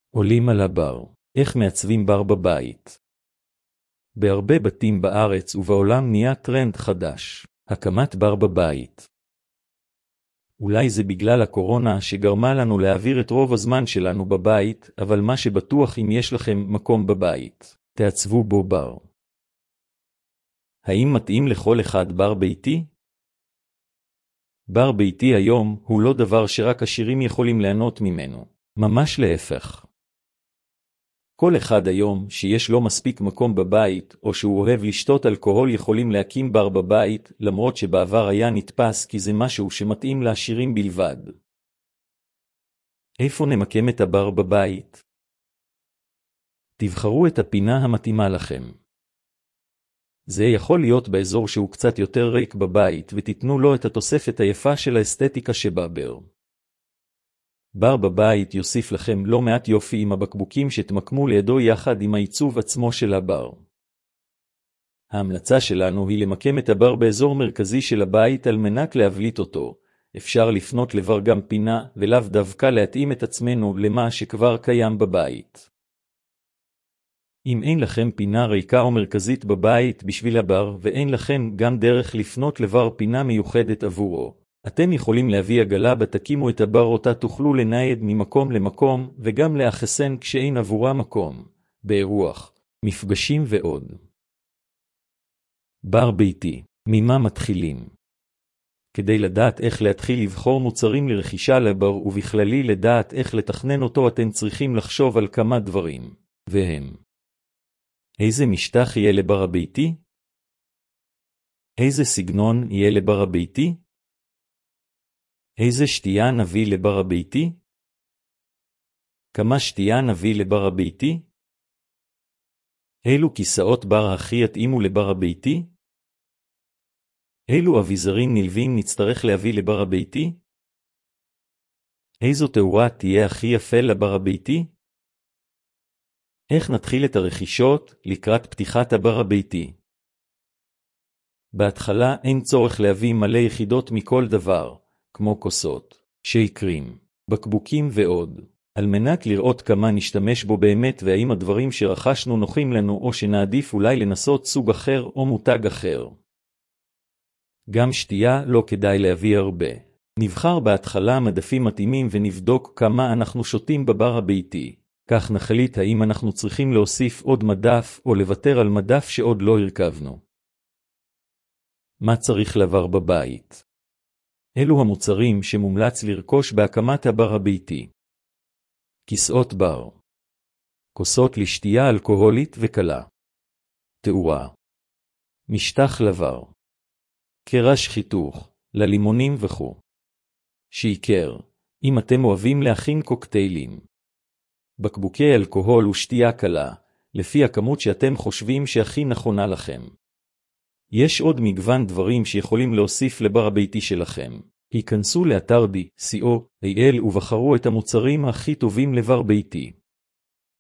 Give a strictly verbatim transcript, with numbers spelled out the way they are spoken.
עולים על הבר. איך מעצבים בר בבית? בהרבה בתים בארץ ובעולם נהיה טרנד חדש, הקמת בר בבית. אולי זה בגלל הקורונה שגרמה לנו להעביר את רוב הזמן שלנו בבית, אבל מה שבטוח, אם יש לכם מקום בבית, תעצבו בו בר. האם מתאים לכל אחד בר ביתי? בר ביתי היום הוא לא דבר שרק עשירים יכולים ליהנות ממנו, ממש להפך. כל אחד היום שיש לו מספיק מקום בבית, או שהוא אוהב לשתות אלכוהול, יכולים להקים בר בבית, למרות שבעבר היה נתפס כי זה משהו שמתאים לעשירים בלבד. איפה נמקם את הבר בבית? תבחרו את הפינה המתאימה לכם. זה יכול להיות באזור שהוא קצת יותר ריק בבית, ותיתנו לו את התוספת היפה של האסתטיקה שבבר. בר בבית יוסיף לכם לא מעט יופי עם הבקבוקים שתמקמו לידו יחד עם העיצוב עצמו של הבר. ההמלצה שלנו היא למקם את הבר באזור מרכזי של הבית על מנת להבליט אותו. אפשר לפנות לבר גם פינה, ולאו דווקא להתאים את עצמנו למה שכבר קיים בבית. אם אין לכם פינה ריקה או מרכזית בבית בשביל הבר, ואין לכם גם דרך לפנות לבר פינה מיוחדת עבורו, אתם יכולים להביא עגלה בתקימו את הבר אותה תוכלו לנייד ממקום למקום, וגם לאחסן כשאין עבורה מקום, באירוח, מפגשים ועוד. בר ביתי, ממה מתחילים? כדי לדעת איך להתחיל לבחור מוצרים לרכישה לבר, ובכללי לדעת איך לתכנן אותו, אתם צריכים לחשוב על כמה דברים, והם: איזה משטח יהיה לבר הביתי? איזה סגנון יהיה לבר הביתי? איזה שתייה נביא לבר הביתי? כמה שתייה נביא לבר הביתי? אילו כיסאות בר הכי יתאימו לבר הביתי? אילו אביזרים נלווים נצטרך להביא לבר הביתי? איזו תאורה תהיה הכי יפה לבר הביתי? איך נתחיל את הרכישות לקראת פתיחת הבר הביתי? בהתחלה אין צורך להביא מלא יחידות מכל דבר, כמו כוסות, שיקרים, בקבוקים ועוד, על מנת לראות כמה נשתמש בו באמת, והאם הדברים שרכשנו נוחים לנו, או שנעדיף אולי לנסות סוג אחר או מותג אחר. גם שתייה לא כדאי להביא הרבה. נבחר בהתחלה מדפים מתאימים ונבדוק כמה אנחנו שותים בבר הביתי. כך נחליט האם אנחנו צריכים להוסיף עוד מדף או לוותר על מדף שעוד לא הרכבנו. מה צריך לבר בבית? אלו המוצרים שמומלץ לרכוש בהקמת הבר הביתי. כיסאות בר, כוסות לשתייה אלכוהולית וקלה, תאורה, משטח לבר, קרש חיתוך, ללימונים וכו'. שיקר, אם אתם אוהבים להכין קוקטיילים. בקבוקי אלכוהול ושתייה קלה, לפי הכמות שאתם חושבים שהכי נכונה לכם. יש עוד מגוון דברים שיכולים להוסיף לבר הביתי שלכם. היכנסו לאתר בי סי או איי אל ובחרו את המוצרים הכי טובים לבר ביתי.